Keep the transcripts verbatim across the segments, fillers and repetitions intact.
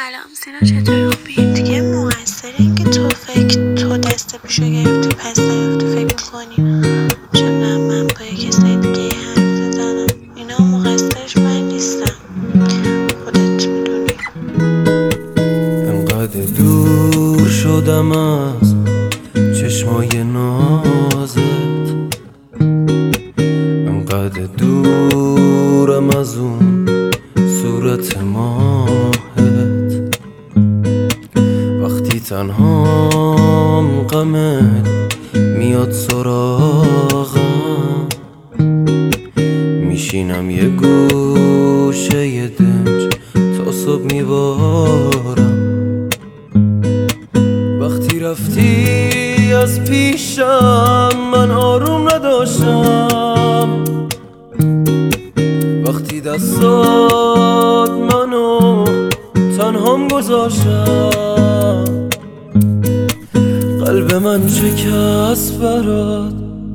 سلام سینا، چطوری؟ خوبی؟ دیگه مقصر این که تو فکر تو دست پیشو گرفتی پس نیفتی فکر کنی چون نه من با یه کسی دیگه حرف بزنم. اینا مقصرش من نیستم، خودت میدونی. انقدر دور شدم از چشمای نازت، انقدر دورم از اون صورت ماهت. وقتی تنهام غمت میاد سراغم، میشینم یه گوشه یه دنج تا صبح میبارم. وقتی رفتی از پیشم من آروم نداشتم، وقتی دستات منو تنهام گذاشتم. قلب من شکست برات،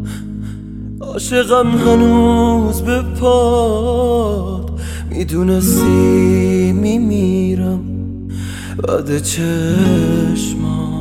عاشقم هنوز به پات. میدونستی میمیرم بعد چشمات.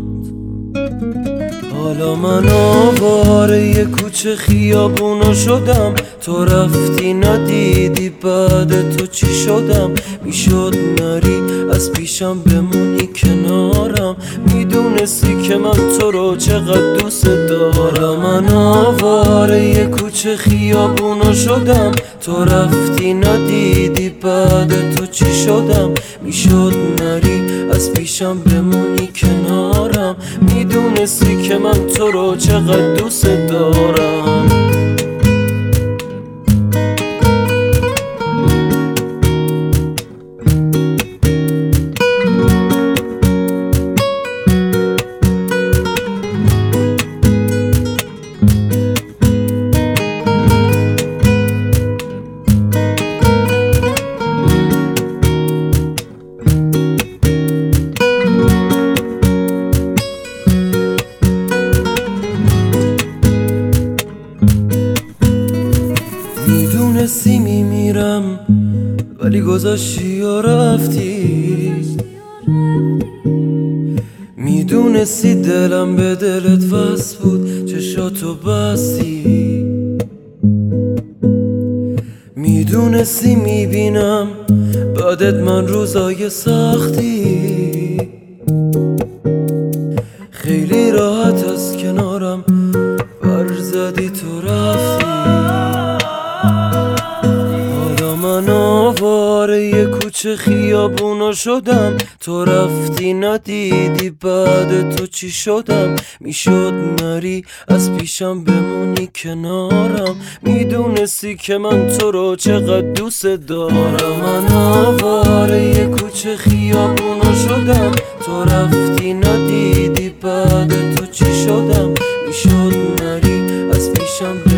حالا من آواره یه کوچه خیابونو شدم، تو رفتی ندیدی بعد تو چی شدم. میشد نری از پیشم بمونی کنارم، میدونستی که من تو رو چقدر دوست دارم. حالا من آواره یه کوچه خیابونو شدم، تو رفتی ندیدی بعد تو چی شدم. میشد نری از پیشم بمونی کنارم، میدونستی که من تو رو چقدر دوست دارم. میدونستی میمیرم ولی گذاشتی و رفتی، میدونستی دلم به دلت وصل بود چشاتو بستی، میدونستی میبینم بعدت من روزای سختی. خیلی راحت از کنارم برزدی تو رفتی. من آواره یه کوچه خیابونو شدم، تو رفتی ندیدی بعد تو چی شدم. میشد نری از پیشم بمونی کنارم، میدونستی که من تو رو چقدر دوست دارم. من آواره یه کوچه خیابونو شدم، تو رفتی ندیدی بعد تو چی شدم. میشد نری از پیشم